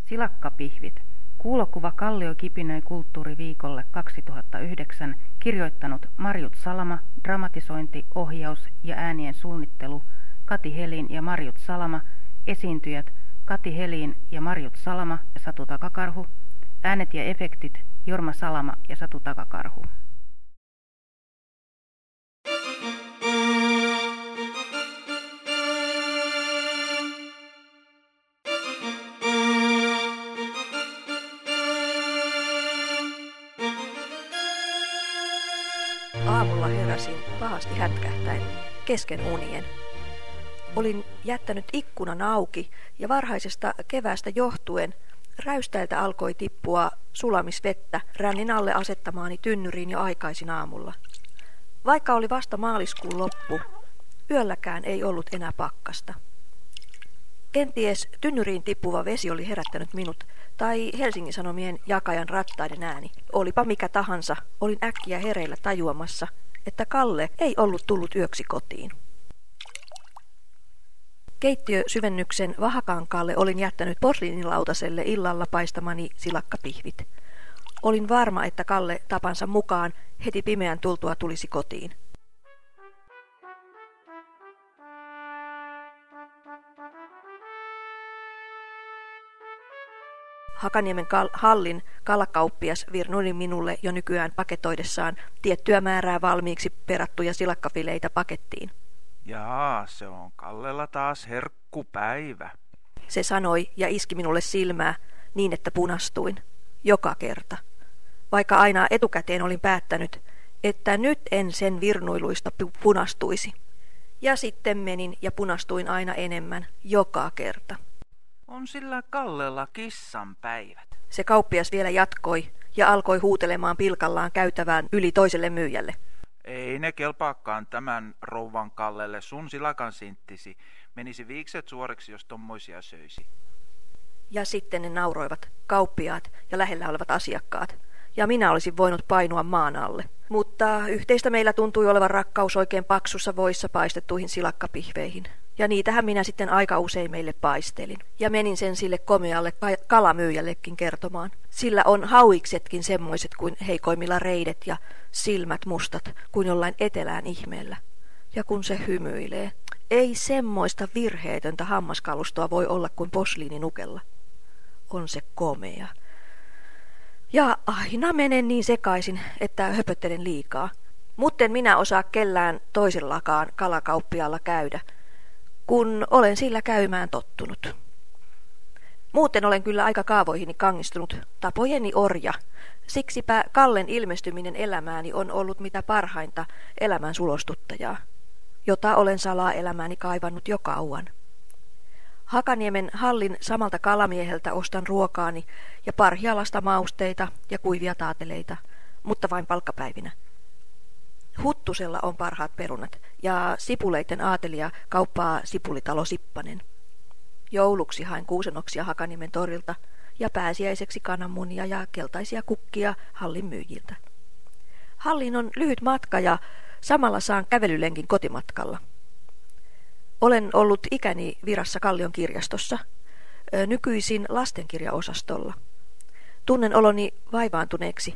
Silakkapihvit. Kuulokuva Kallio kipinöi kulttuuriviikolle 2009, kirjoittanut Marjut Salama, dramatisointi, ohjaus ja äänien suunnittelu Kati Helin ja Marjut Salama, esiintyjät Kati Helin ja Marjut Salama ja Satu Takakarhu, äänet ja efektit Jorma Salama ja Satu Takakarhu. Aamulla heräsin pahasti hätkähtäen kesken unien. Olin jättänyt ikkunan auki ja varhaisesta keväästä johtuen räystäiltä alkoi tippua sulamisvettä rännin alle asettamaani tynnyriin jo aikaisin aamulla. Vaikka oli vasta maaliskuun loppu, yölläkään ei ollut enää pakkasta. Kenties tynnyriin tippuva vesi oli herättänyt minut, tai Helsingin Sanomien jakajan rattaiden ääni. Olipa mikä tahansa, olin äkkiä hereillä tajuamassa, että Kalle ei ollut tullut yöksi kotiin. Keittiösyvennyksen vahakankaalle olin jättänyt posliinilautaselle illalla paistamani silakkapihvit. Olin varma, että Kalle tapansa mukaan heti pimeän tultua tulisi kotiin. Hakaniemen hallin kalakauppias virnuli minulle jo nykyään paketoidessaan tiettyä määrää valmiiksi perattuja silakkafileitä pakettiin. Jaa, se on Kallella taas herkkupäivä. Se sanoi ja iski minulle silmää niin, että punastuin. Joka kerta. Vaikka aina etukäteen olin päättänyt, että nyt en sen virnuiluista punastuisi. Ja sitten menin ja punastuin aina enemmän, joka kerta. On sillä Kallella kissan päivät. Se kauppias vielä jatkoi ja alkoi huutelemaan pilkallaan käytävään yli toiselle myyjälle. Ei ne kelpaakaan tämän rouvan Kallelle, sun silakan sinttisi. Menisi viikset suoriksi, jos tommoisia söisi. Ja sitten ne nauroivat, kauppiaat ja lähellä olevat asiakkaat. Ja minä olisin voinut painua maan alle. Mutta yhteistä meillä tuntui olevan rakkaus oikein paksussa voissa paistettuihin silakkapihveihin. Ja niitähän minä sitten aika usein meille paistelin. Ja menin sen sille komealle kalamyyjällekin kertomaan. Sillä on hauiksetkin semmoiset kuin heikoimmilla reidet ja silmät mustat kuin jollain etelään ihmeellä. Ja kun se hymyilee, ei semmoista virheetöntä hammaskalustoa voi olla kuin posliininukella. On se komea. Ja aina menen niin sekaisin, että höpöttelen liikaa. Mutten minä osaa kellään toisellakaan kalakauppialla käydä, kun olen sillä käymään tottunut. Muuten olen kyllä aika kaavoihini kangistunut, tapojeni orja. Siksipä Kallen ilmestyminen elämääni on ollut mitä parhainta elämän sulostuttajaa, jota olen salaa elämääni kaivannut jo kauan. Hakaniemen hallin samalta kalamieheltä ostan ruokaani ja parhialasta mausteita ja kuivia taateleita, mutta vain palkkapäivinä. Huttusella on parhaat perunat ja sipuleiden aatelia kauppaa Sipulitalo Sippanen. Jouluksi hain kuusenoksia Hakaniemen torilta ja pääsiäiseksi kananmunia ja keltaisia kukkia hallin myyjiltä. Hallin on lyhyt matka ja samalla saan kävelylenkin kotimatkalla. Olen ollut ikäni virassa Kallion kirjastossa, nykyisin lastenkirjaosastolla. Tunnen oloni vaivaantuneeksi,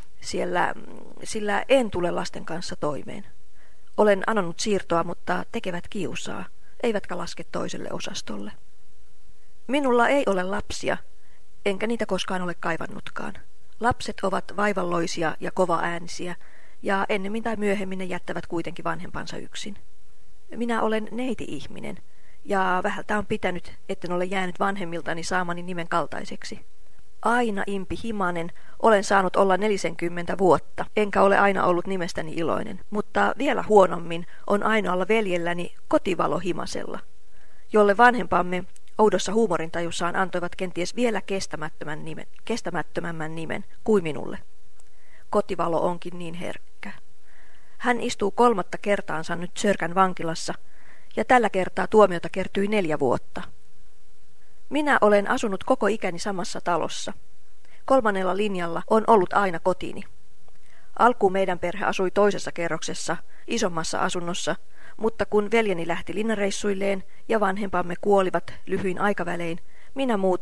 sillä en tule lasten kanssa toimeen. Olen anonut siirtoa, mutta tekevät kiusaa, eivätkä laske toiselle osastolle. Minulla ei ole lapsia, enkä niitä koskaan ole kaivannutkaan. Lapset ovat vaivalloisia ja kovaäänisiä, ja ennemmin tai myöhemmin ne jättävät kuitenkin vanhempansa yksin. Minä olen neiti-ihminen, ja vähältä on pitänyt, etten ole jäänyt vanhemmiltani saamani nimen kaltaiseksi. Aina impi himanen, olen saanut olla 40 vuotta, enkä ole aina ollut nimestäni iloinen, mutta vielä huonommin on ainoalla veljelläni Kotivalo Himasella, jolle vanhempamme oudossa huumorintajussaan antoivat kenties vielä kestämättömämmän nimen kuin minulle. Kotivalo onkin niin herkkä. Hän istuu 3. kertaansa nyt Sörkän vankilassa, ja tällä kertaa tuomiota kertyi 4 vuotta. Minä olen asunut koko ikäni samassa talossa. 3. linjalla on ollut aina kotini. Alkuun meidän perhe asui toisessa kerroksessa, isommassa asunnossa, mutta kun veljeni lähti linnareissuilleen ja vanhempamme kuolivat lyhyin aikavälein, minä muutin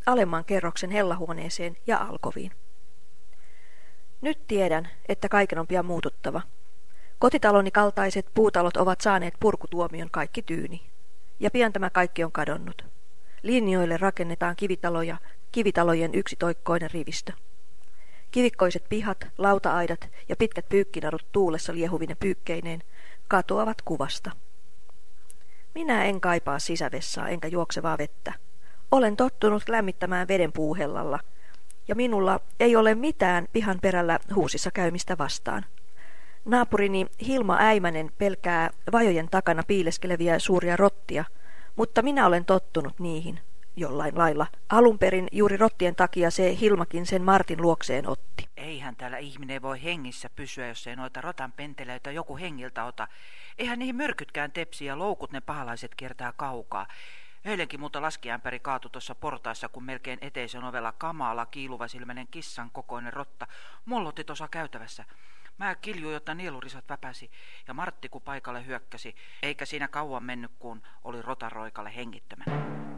alemman kerroksen hellahuoneeseen ja alkoviin. Nyt tiedän, että kaiken on pian muututtava. Kotitaloni kaltaiset puutalot ovat saaneet purkutuomion kaikki tyyni. Ja pian tämä kaikki on kadonnut. Linjoille rakennetaan kivitaloja, kivitalojen yksitoikkoinen rivistö. Kivikkoiset pihat, lauta-aidat ja pitkät pyykkinarut tuulessa liehuvine pyykkeineen katoavat kuvasta. Minä en kaipaa sisävessaa enkä juoksevaa vettä. Olen tottunut lämmittämään veden puuhellalla, ja minulla ei ole mitään pihan perällä huusissa käymistä vastaan. Naapurini Hilma Äimänen pelkää vajojen takana piileskeleviä suuria rottia, mutta minä olen tottunut niihin jollain lailla. Alun perin juuri rottien takia se Hilmakin sen Martin luokseen otti. Eihän täällä ihminen voi hengissä pysyä, jos ei noita rotan penteleitä joku hengiltä ota. Eihän niihin myrkytkään tepsi ja loukut ne pahalaiset kiertää kaukaa. Eilenkin muuta laskiämpäri kaatui tuossa portaissa, kun melkein eteisen ovella kamala kiiluvasilmäinen kissan kokoinen rotta mollotti tuossa käytävässä. Mä kiljuin, jotta nielurisat väpäsi, ja Martti kun paikalle hyökkäsi, eikä siinä kauan mennyt, kun oli rotaroikalle hengittömänä.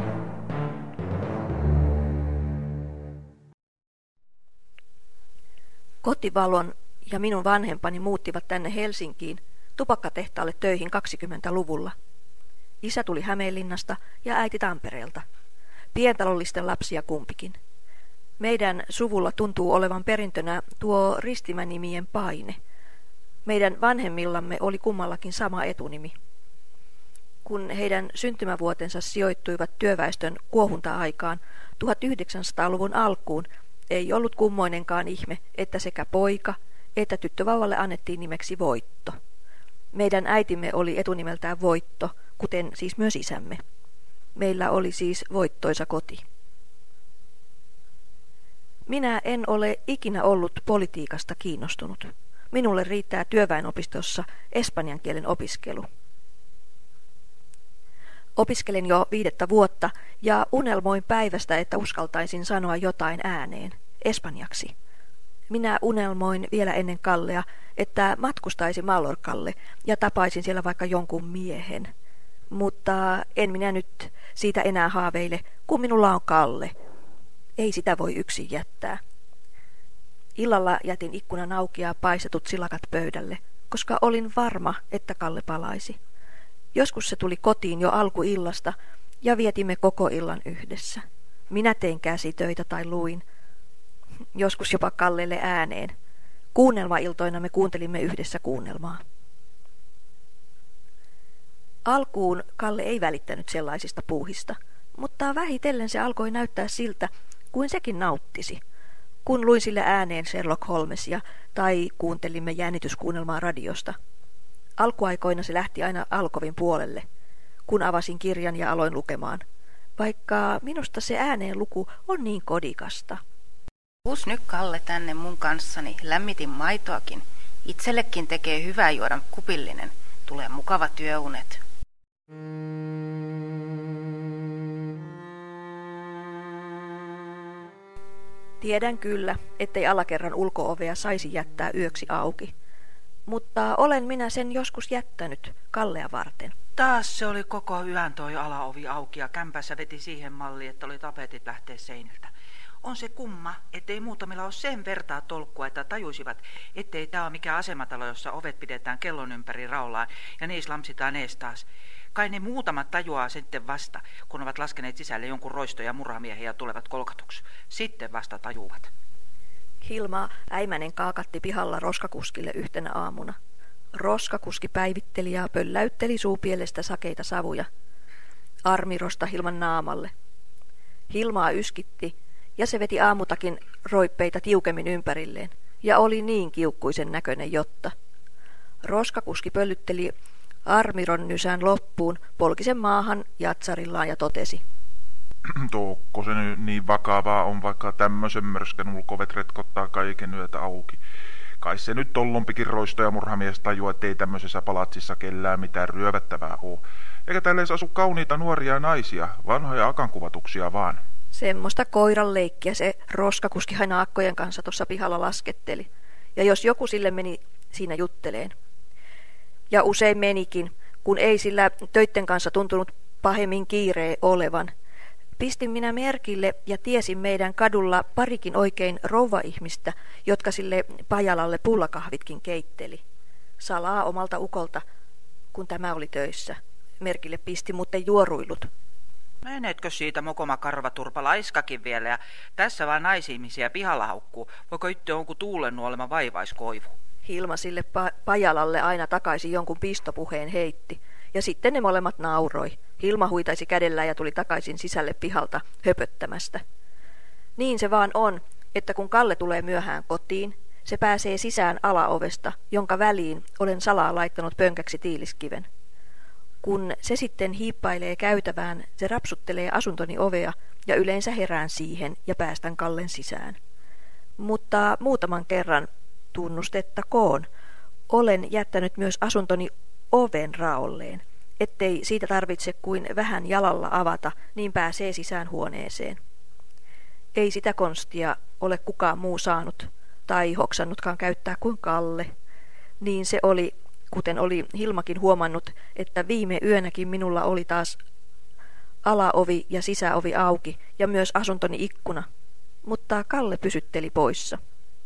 Kotivalon ja minun vanhempani muuttivat tänne Helsinkiin tupakkatehtaalle töihin 20-luvulla. Isä tuli Hämeenlinnasta ja äiti Tampereelta. Pientalollisten lapsia kumpikin. Meidän suvulla tuntuu olevan perintönä tuo ristimänimien paine. Meidän vanhemmillamme oli kummallakin sama etunimi. Kun heidän syntymävuotensa sijoittuivat työväestön kuohunta-aikaan 1900-luvun alkuun, ei ollut kummoinenkaan ihme, että sekä poika että tyttövauvalle annettiin nimeksi Voitto. Meidän äitimme oli etunimeltään Voitto, kuten siis myös isämme. Meillä oli siis voittoisa koti. Minä en ole ikinä ollut politiikasta kiinnostunut. Minulle riittää työväenopistossa espanjan kielen opiskelu. Opiskelen jo 5. vuotta ja unelmoin päivästä, että uskaltaisin sanoa jotain ääneen, espanjaksi. Minä unelmoin vielä ennen Kallea, että matkustaisin Mallorcalle ja tapaisin siellä vaikka jonkun miehen. Mutta en minä nyt siitä enää haaveile, kun minulla on Kalle. Ei sitä voi yksin jättää. Illalla jätin ikkunan auki ja paistetut silakat pöydälle, koska olin varma, että Kalle palaisi. Joskus se tuli kotiin jo alkuillasta ja vietimme koko illan yhdessä. Minä tein käsitöitä tai luin. Joskus jopa Kallelle ääneen. Kuunnelmailtoina me kuuntelimme yhdessä kuunnelmaa. Alkuun Kalle ei välittänyt sellaisista puuhista, mutta vähitellen se alkoi näyttää siltä, kuin sekin nauttisi. Kun luin sille ääneen Sherlock Holmesia tai kuuntelimme jännityskuunnelmaa radiosta. Alkuaikoina se lähti aina alkovin puolelle, kun avasin kirjan ja aloin lukemaan, vaikka minusta se ääneen luku on niin kodikasta. Tuus nyt Kalle tänne mun kanssani, lämmitin maitoakin. Itsellekin tekee hyvää juoda kupillinen. Tulee mukava työunet. Tiedän kyllä, ettei alakerran ulko-ovea saisi jättää yöksi auki. Mutta olen minä sen joskus jättänyt Kallea varten. Taas se oli koko yön toi alaovi auki ja kämpässä veti siihen malliin, että oli tapetit lähteä seiniltä. On se kumma, ettei muutamilla ole sen vertaa tolkkua, että tajuisivat, ettei tämä ole mikään asematalo, jossa ovet pidetään kellon ympäri raulaan ja niissä lampsitaan ees taas. Kai ne muutamat tajuaa sitten vasta, kun ovat laskeneet sisälle jonkun roisto- ja murhamiehiä ja tulevat kolkatuksi. Sitten vasta tajuvat. Hilma Äimänen kaakatti pihalla roskakuskille yhtenä aamuna. Roskakuski päivitteli ja pölläytteli suupielestä sakeita savuja. Armirosta Hilman naamalle. Hilmaa yskitti ja se veti aamutakin roippeita tiukemmin ympärilleen ja oli niin kiukkuisen näköinen jotta. Roskakuski pöllytteli Armiron nysän loppuun, polki sen maahan jatsarillaan ja totesi. Toukko se nyt niin vakavaa on, vaikka tämmöisen mörskän ulkovet retkottaa kaiken yötä auki. Kai se nyt tollompikin roisto ja murhamies tajua, ettei tämmöisessä palatsissa kellään mitään ryövättävää oo. Eikä täällä edes asu kauniita nuoria naisia, vanhoja akankuvatuksia vaan. Semmoista koiran leikkiä se roskakuski aina akkojen kanssa tuossa pihalla lasketteli. Ja jos joku sille meni siinä jutteleen. Ja usein menikin, kun ei sillä töitten kanssa tuntunut pahemmin kiiree olevan. Pistin minä merkille ja tiesin meidän kadulla parikin oikein rouva-ihmistä, jotka sille Pajalalle pullakahvitkin keitteli. Salaa omalta ukolta, kun tämä oli töissä. Merkille pisti, mutta ei juoruillut. Menetkö siitä mokoma karvaturpa laiskakin vielä ja tässä vaan naisihmisiä pihalla haukkuu? Voiko itse onku tuulennuolema vaivaiskoivu? Hilma sille Pajalalle aina takaisin jonkun pistopuheen heitti. Ja sitten ne molemmat nauroi. Hilma huitaisi kädellä ja tuli takaisin sisälle pihalta höpöttämästä. Niin se vaan on, että kun Kalle tulee myöhään kotiin, se pääsee sisään alaovesta, jonka väliin olen salaa laittanut pönkäksi tiiliskiven. Kun se sitten hiippailee käytävään, se rapsuttelee asuntoni ovea ja yleensä herään siihen ja päästän Kallen sisään. Mutta muutaman kerran, tunnustettakoon, olen jättänyt myös asuntoni oven raolleen, ettei siitä tarvitse kuin vähän jalalla avata, niin pääsee sisään huoneeseen. Ei sitä konstia ole kukaan muu saanut tai hoksannutkaan käyttää kuin Kalle. Niin se oli, kuten oli Hilmakin huomannut, että viime yönäkin minulla oli taas alaovi ja sisäovi auki ja myös asuntoni ikkuna, mutta Kalle pysytteli poissa.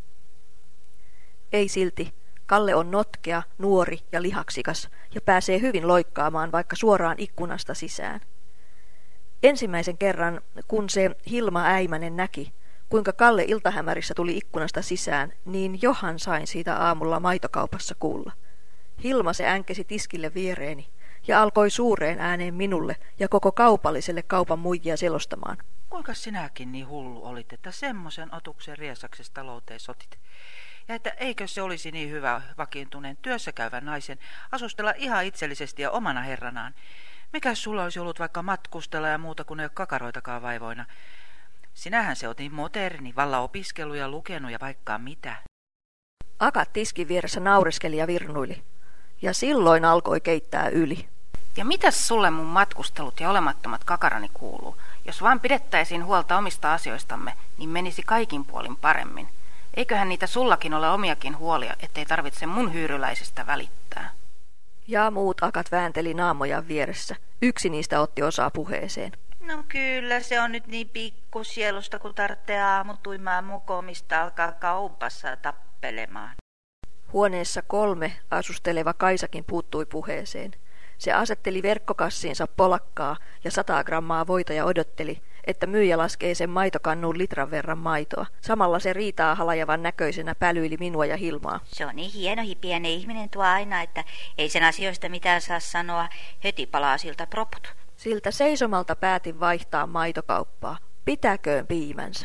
Ei silti. Kalle on notkea, nuori ja lihaksikas ja pääsee hyvin loikkaamaan vaikka suoraan ikkunasta sisään. Ensimmäisen kerran, kun se Hilma Äimänen näki, kuinka Kalle iltahämärissä tuli ikkunasta sisään, niin johan sain siitä aamulla maitokaupassa kuulla. Hilma se änkesi tiskille viereeni ja alkoi suureen ääneen minulle ja koko kaupalliselle kaupan muijia selostamaan. Kuinka sinäkin niin hullu olit, että semmoisen otuksen riesaksesta talouteen sotit? Ja että eikö se olisi niin hyvä vakiintuneen työssäkäyvän naisen asustella ihan itsellisesti ja omana herranaan? Mikäs sulla olisi ollut vaikka matkustella ja muuta kuin ei ole kakaroitakaan vaivoina? Sinähän se oot niin moderni, valla opiskellut ja lukenut ja vaikka mitä. Akat tiskin vieressä naureskeli ja virnuili. Ja silloin alkoi keittää yli. Ja mitäs sulle mun matkustelut ja olemattomat kakarani kuuluu? Jos vaan pidettäisiin huolta omista asioistamme, niin menisi kaikin puolin paremmin. Eiköhän niitä sullakin ole omiakin huolia, ettei tarvitse mun hyyryläisistä välittää. Ja muut akat väänteli naamoja vieressä. Yksi niistä otti osaa puheeseen. No kyllä, se on nyt niin pikkusielusta, kun tarvitsee aamutuimaan mukomista alkaa kaupassa tappelemaan. Huoneessa 3 asusteleva Kaisakin puuttui puheeseen. Se asetteli verkkokassiinsa polakkaa ja 100 grammaa voita ja odotteli, että myyjä laskee sen maitokannuun litran verran maitoa. Samalla se riitaa halajavan näköisenä pälyili minua ja Hilmaa. Se on niin hieno hipiäinen ihminen tuo aina, että ei sen asioista mitään saa sanoa. Heti palaa siltä proput. Siltä seisomalta päätin vaihtaa maitokauppaa. Pitäköön piimänsä.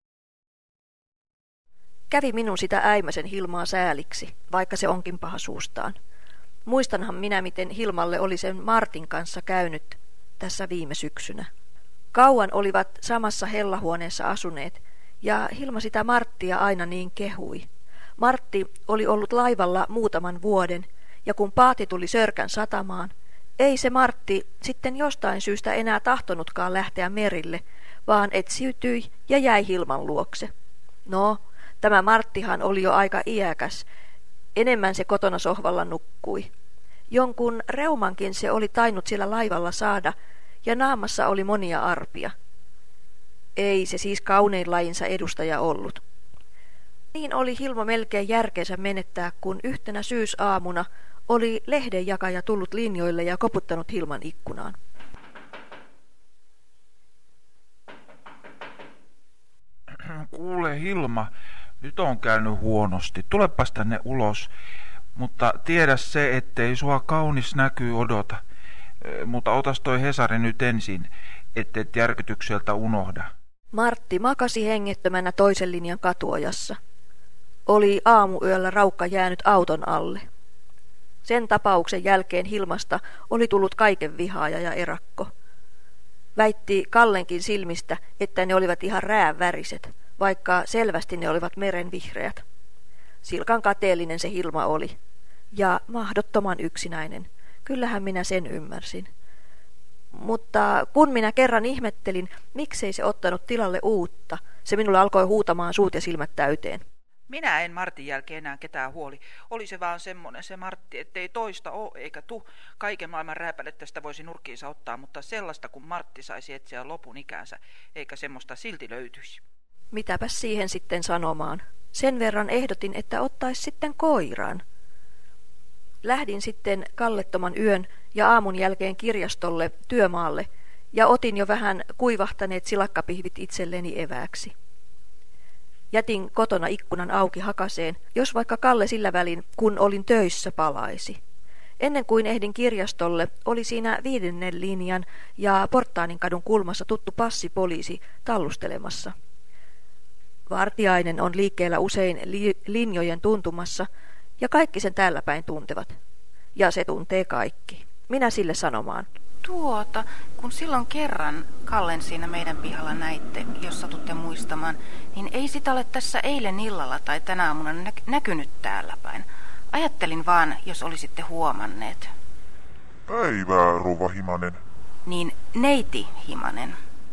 Kävi minun sitä Äimäsen Hilmaa sääliksi, vaikka se onkin paha suustaan. Muistanhan minä, miten Hilmalle oli sen Martin kanssa käynyt tässä viime syksynä. Kauan olivat samassa hellahuoneessa asuneet, ja Hilma sitä Marttia aina niin kehui. Martti oli ollut laivalla muutaman vuoden, ja kun paati tuli Sörkän satamaan, ei se Martti sitten jostain syystä enää tahtonutkaan lähteä merille, vaan etsiytyi ja jäi Hilman luokse. No, tämä Marttihan oli jo aika iäkäs, enemmän se kotona sohvalla nukkui. Jonkun reumankin se oli tainnut siellä laivalla saada, ja naamassa oli monia arpia. Ei se siis kaunein lajinsa edustaja ollut. Niin oli Hilma melkein järkeensä menettää, kun yhtenä syysaamuna oli lehdenjakaja tullut linjoille ja koputtanut Hilman ikkunaan. Kuule Hilma, nyt on käynyt huonosti. Tulepas tänne ulos, mutta tiedä se, ettei sua kaunis näkyy odota. Mutta otas toi Hesari nyt ensin, ettet järkytykseltä unohda. Martti makasi hengettömänä toisen linjan katuojassa. Oli aamuyöllä raukka jäänyt auton alle. Sen tapauksen jälkeen Hilmasta oli tullut kaiken vihaaja ja erakko. Väitti Kallenkin silmistä, että ne olivat ihan rääväriset, vaikka selvästi ne olivat meren vihreät. Silkan kateellinen se Hilma oli. Ja mahdottoman yksinäinen. Kyllähän minä sen ymmärsin. Mutta kun minä kerran ihmettelin, miksei se ottanut tilalle uutta, se minulle alkoi huutamaan suut ja silmät täyteen. Minä en Martin jälkeen enää ketään huoli. Oli se vaan semmonen se Martti, ettei toista oo eikä tu. Kaiken maailman rääpälettä sitä voisi nurkkiinsa ottaa, mutta sellaista kun Martti saisi etsiä lopun ikäänsä, eikä semmoista silti löytyisi. Mitäpäs siihen sitten sanomaan? Sen verran ehdotin, että ottais sitten koiran. Lähdin sitten kallettoman yön ja aamun jälkeen kirjastolle työmaalle ja otin jo vähän kuivahtaneet silakkapihvit itselleni evääksi. Jätin kotona ikkunan auki hakaseen, jos vaikka Kalle sillä välin, kun olin töissä, palaisi. Ennen kuin ehdin kirjastolle, oli siinä 5. linjan ja Porttaanin kulmassa tuttu passipoliisi tallustelemassa. Vartiainen on liikkeellä usein linjojen tuntumassa, ja kaikki sen täällä päin tuntevat. Ja se tuntee kaikki. Minä sille sanomaan. Kun silloin kerran Kallen siinä meidän pihalla näitte, jos satutte muistamaan, niin ei sitä ole tässä eilen illalla tai tänä aamuna näkynyt täällä päin. Ajattelin vaan, jos olisitte huomanneet. Päivää, rouva Himanen. Niin neiti Himanen.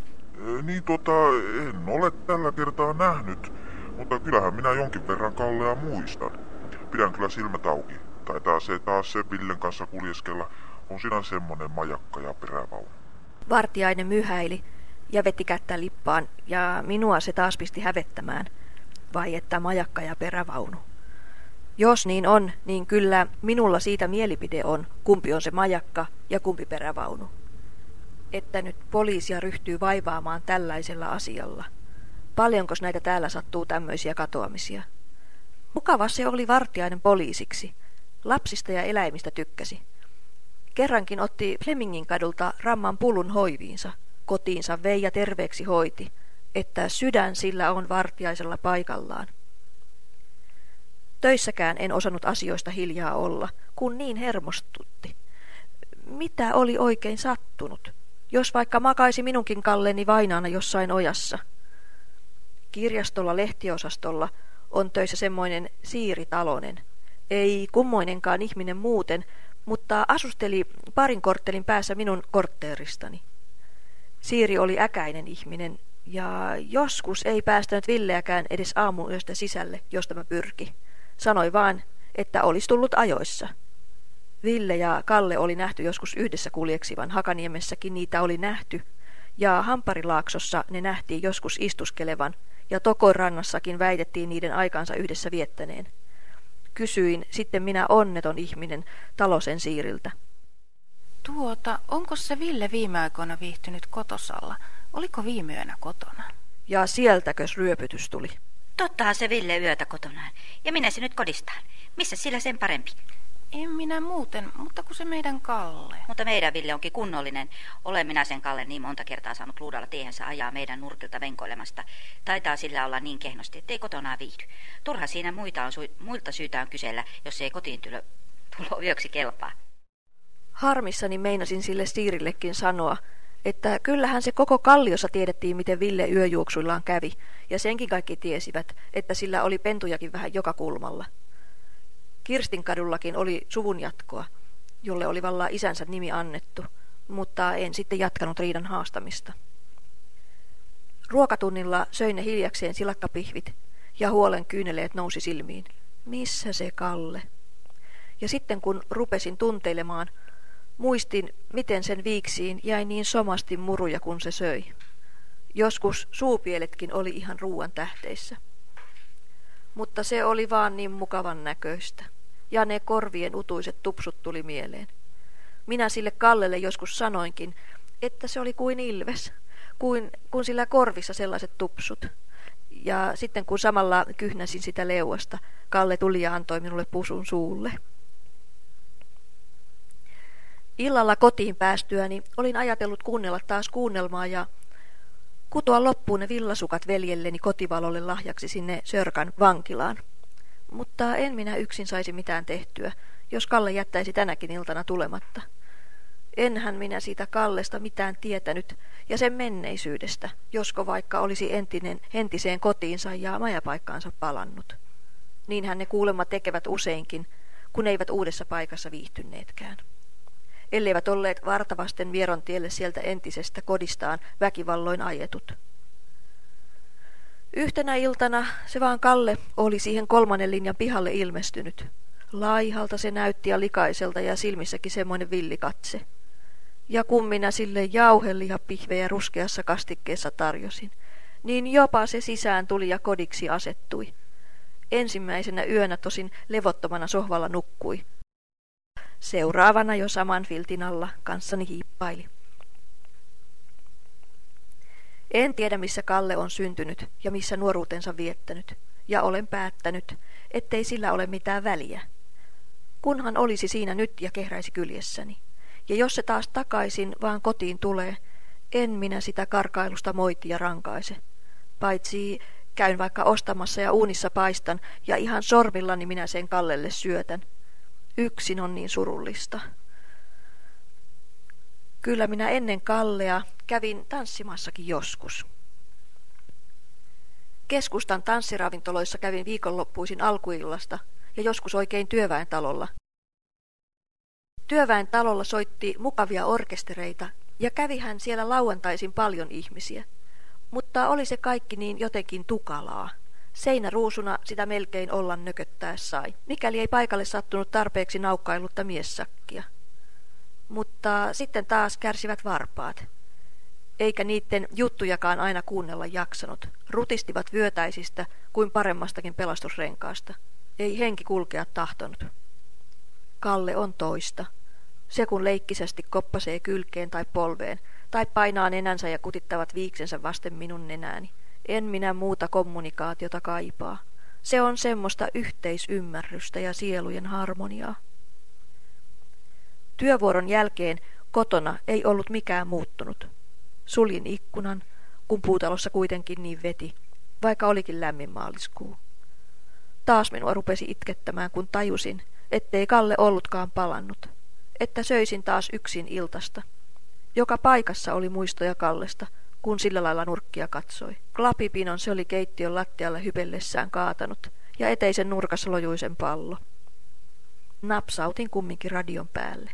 En ole tällä kertaa nähnyt, mutta kyllähän minä jonkin verran Kallea muistan. Pidän kyllä silmät auki. Taitaa se taas sen Villen kanssa kuljeskella. On siinä semmonen majakka ja perävaunu. Vartiainen myhäili ja veti kättä lippaan, ja minua se taas pisti hävettämään. Vai että majakka ja perävaunu? Jos niin on, niin kyllä minulla siitä mielipide on, kumpi on se majakka ja kumpi perävaunu. Että nyt poliisia ryhtyy vaivaamaan tällaisella asialla. Paljonkos näitä täällä sattuu tämmöisiä katoamisia? Mukava se oli Vartiainen poliisiksi. Lapsista ja eläimistä tykkäsi. Kerrankin otti Flemingin kadulta ramman pullun hoiviinsa. Kotiinsa vei ja terveeksi hoiti, että sydän sillä on Vartiaisella paikallaan. Töissäkään en osannut asioista hiljaa olla, kun niin hermostutti. Mitä oli oikein sattunut, jos vaikka makaisi minunkin Kalleni vainaana jossain ojassa? Kirjastolla lehtiosastolla on töissä semmoinen Siiri Talonen. Ei kummoinenkaan ihminen muuten, mutta asusteli parin korttelin päässä minun kortteeristani. Siiri oli äkäinen ihminen, ja joskus ei päästänyt Villeäkään edes aamuyöstä sisälle, josta mä pyrki. Sanoi vaan, että olisi tullut ajoissa. Ville ja Kalle oli nähty joskus yhdessä kuljeksivan, Hakaniemessäkin niitä oli nähty, ja Hamparilaaksossa ne nähtiin joskus istuskelevan, ja Tokonrannassakin väitettiin niiden aikansa yhdessä viettäneen. Kysyin sitten minä onneton ihminen Talosen Siiriltä. Onko se Ville viime aikoina viihtynyt kotosalla? Oliko viime yönä kotona? Ja sieltäkös ryöpytys tuli. Tottahan se Ville yötä kotonaan. Ja minä se nyt kodistaan. Missä sillä sen parempi? En minä muuten, mutta kun se meidän Kalle. Mutta meidän Ville onkin kunnollinen. Olen minä sen Kalle niin monta kertaa saanut luudalla tiehensä ajaa meidän nurkilta venkoilemasta. Taitaa sillä olla niin kehnosti, ettei kotonaan viihdy. Turha siinä muilta syytä on kysellä, jos ei kotiin tulo yöksi kelpaa. Harmissani meinasin sille Siirillekin sanoa, että kyllähän se koko Kalliossa tiedettiin, miten Ville yöjuoksuillaan kävi, ja senkin kaikki tiesivät, että sillä oli pentujakin vähän joka kulmalla. Kirstinkadullakin oli suvun jatkoa, jolle oli vallan isänsä nimi annettu, mutta en sitten jatkanut riidan haastamista. Ruokatunnilla söin ne hiljakseen silakkapihvit, ja huolen kyyneleet nousi silmiin. Missä se Kalle? Ja sitten kun rupesin tunteilemaan, muistin, miten sen viiksiin jäi niin somasti muruja, kun se söi. Joskus suupieletkin oli ihan ruuan tähteissä. Mutta se oli vaan niin mukavan näköistä, ja ne korvien utuiset tupsut tuli mieleen. Minä sille Kallelle joskus sanoinkin, että se oli kuin ilves, kun sillä korvissa sellaiset tupsut. Ja sitten kun samalla kyhnäsin sitä leuasta, Kalle tuli ja antoi minulle pusun suulle. Illalla kotiin päästyäni olin ajatellut kuunnella taas kuunnelmaa ja kutoa loppuun ne villasukat veljelleni kotivalolle lahjaksi sinne Sörkan vankilaan. Mutta en minä yksin saisi mitään tehtyä, jos Kalle jättäisi tänäkin iltana tulematta. Enhän minä siitä Kallesta mitään tietänyt ja sen menneisyydestä, josko vaikka olisi entiseen kotiinsa ja majapaikkaansa palannut. Niinhän ne kuulemma tekevät useinkin, kun eivät uudessa paikassa viihtyneetkään. Elleivät olleet vartavasten vieron tielle sieltä entisestä kodistaan väkivalloin ajetut. Yhtenä iltana se vaan Kalle oli siihen 3. linjan pihalle ilmestynyt. Laihalta se näytti ja likaiselta ja silmissäkin semmoinen villikatse. Ja kun minä sille jauhelihapihvejä ruskeassa kastikkeessa tarjosin, niin jopa se sisään tuli ja kodiksi asettui. Ensimmäisenä yönä tosin levottomana sohvalla nukkui. Seuraavana jo saman filtin alla kanssani hiippaili. En tiedä, missä Kalle on syntynyt ja missä nuoruutensa viettänyt, ja olen päättänyt, ettei sillä ole mitään väliä. Kunhan olisi siinä nyt ja kehräisi kyljessäni. Ja jos se taas takaisin vaan kotiin tulee, en minä sitä karkailusta moiti ja rankaise. Paitsi käyn vaikka ostamassa ja uunissa paistan, ja ihan sormillani minä sen Kallelle syötän. Yksin on niin surullista. Kyllä minä ennen Kallea kävin tanssimassakin joskus. Keskustan tanssiravintoloissa kävin viikonloppuisin alkuillasta ja joskus oikein työväentalolla. Työväentalolla soitti mukavia orkestereita ja kävihän siellä lauantaisin paljon ihmisiä. Mutta oli se kaikki niin jotenkin tukalaa. Seinäruusuna sitä melkein olla nököttää sai, mikäli ei paikalle sattunut tarpeeksi naukkailutta miessakkia. Mutta sitten taas kärsivät varpaat. Eikä niiden juttujakaan aina kuunnella jaksanut. Rutistivat vyötäisistä kuin paremmastakin pelastusrenkaasta. Ei henki kulkea tahtonut. Kalle on toista. Se kun leikkisesti koppasee kylkeen tai polveen, tai painaa nenänsä ja kutittavat viiksensä vasten minun nenääni. En minä muuta kommunikaatiota kaipaa. Se on semmoista yhteisymmärrystä ja sielujen harmoniaa. Työvuoron jälkeen kotona ei ollut mikään muuttunut. Suljin ikkunan, kun puutalossa kuitenkin niin veti, vaikka olikin lämmin maaliskuu. Taas minua rupesi itkettämään, kun tajusin, ettei Kalle ollutkaan palannut, että söisin taas yksin iltasta. Joka paikassa oli muistoja Kallesta, kun sillä lailla nurkkia katsoi. Klapipinon se oli keittiön lattialle hypellessään kaatanut, ja eteisen nurkassa lojui sen pallo. Napsautin kumminkin radion päälle.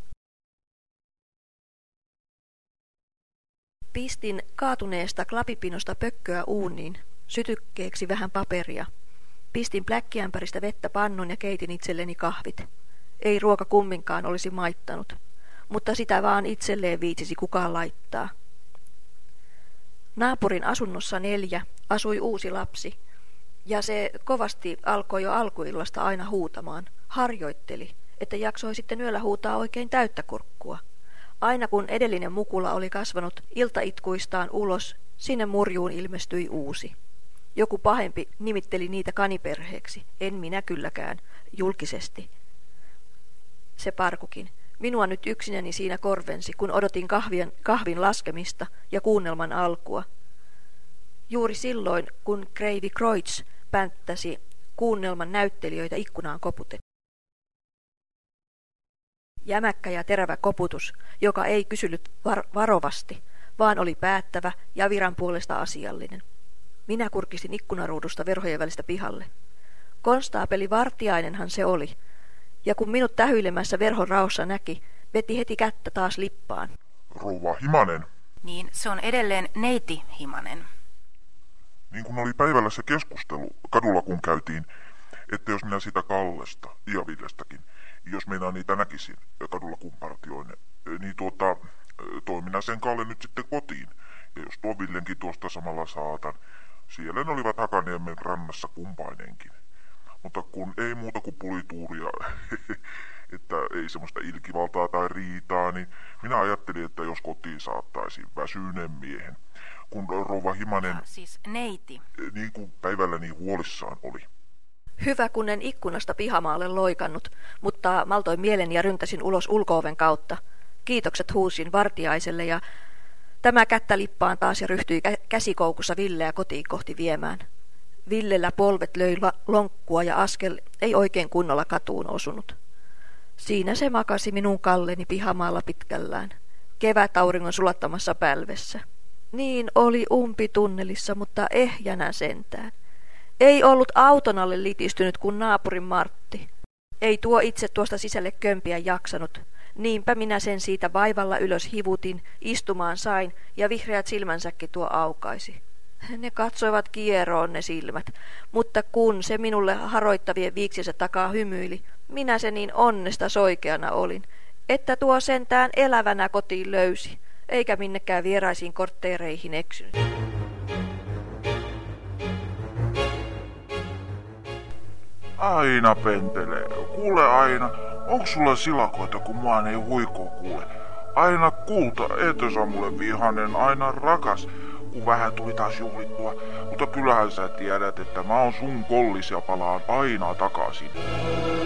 Pistin kaatuneesta klapipinosta pökköä uuniin, sytykkeeksi vähän paperia. Pistin pläkkiämpäristä vettä pannun ja keitin itselleni kahvit. Ei ruoka kumminkaan olisi maittanut, mutta sitä vaan itselleen viitsisi kukaan laittaa. Naapurin asunnossa 4 asui uusi lapsi, ja se kovasti alkoi jo alkuillasta aina huutamaan. Harjoitteli, että jaksoi sitten yöllä huutaa oikein täyttä kurkkua. Aina kun edellinen mukula oli kasvanut iltaitkuistaan ulos, sinne murjuun ilmestyi uusi. Joku pahempi nimitteli niitä kaniperheeksi, en minä kylläkään, julkisesti. Se parkukin. Minua nyt yksinäni siinä korvensi, kun odotin kahvin laskemista ja kuunnelman alkua. Juuri silloin, kun Kreivi Kreutz pänttäsi kuunnelman näyttelijöitä ikkunaan koputettiin. Jämäkkä ja terävä koputus, joka ei kysynyt varovasti, vaan oli päättävä ja viran puolesta asiallinen. Minä kurkisin ikkunaruudusta verhojen välistä pihalle. Konstaapeli Vartiainenhan se oli, ja kun minut tähyilemässä verhon raossa näki, veti heti kättä taas lippaan. Rouva Himanen. Niin, se on edelleen neiti Himanen. Niin kuin oli päivällä se keskustelu kadulla kun käytiin, että jos minä sitä Kallesta ja Villestäkin, jos minä niitä näkisin kadulla kun partioin, niin toi minä sen Kalle nyt sitten kotiin. Ja jos tuo Villenkin tuosta samalla saatan, siellä ne olivat Hakaniemen rannassa kumpainenkin. Mutta kun ei muuta kuin pulituuria, että ei semmoista ilkivaltaa tai riitaa, niin minä ajattelin, että jos kotiin saattaisin väsyneen miehen. Kun rouva Himanen, siis neiti, niin kuin päivällä niin huolissaan oli. Hyvä, kun en ikkunasta pihamaalle loikannut, mutta maltoin mieleni ja ryntäsin ulos ulko-oven kautta. Kiitokset huusin Vartiaiselle ja tämä kättä lippaan taas ja ryhtyi käsikoukussa Villeä kotiin kohti viemään. Villellä polvet löi lonkkua ja askel ei oikein kunnolla katuun osunut. Siinä se makasi minun Kalleni pihamaalla pitkällään, kevätauringon sulattamassa pälvessä. Niin oli umpitunnelissa, mutta ehjänä sentään. Ei ollut auton alle litistynyt kuin naapurin Martti. Ei tuo itse tuosta sisälle kömpiä jaksanut. Niinpä minä sen siitä vaivalla ylös hivutin, istumaan sain ja vihreät silmänsäkin tuo aukaisi. Ne katsoivat kieroon ne silmät, mutta kun se minulle haroittavien viiksinsä takaa hymyili, minä se niin onnesta soikeana olin, että tuo sentään elävänä kotiin löysi, eikä minnekään vieraisiin kortteereihin eksynyt. Aina pentelee. Kuule Aina, onko sulla silakoita, kun mua ei huikoo kuule? Aina kulta, etkö sä mulle vihanen, aina rakas, kun vähän tuli taas juhlittua. Mutta kyllähän sä tiedät, että mä oon sun kollis ja palaan aina takaisin.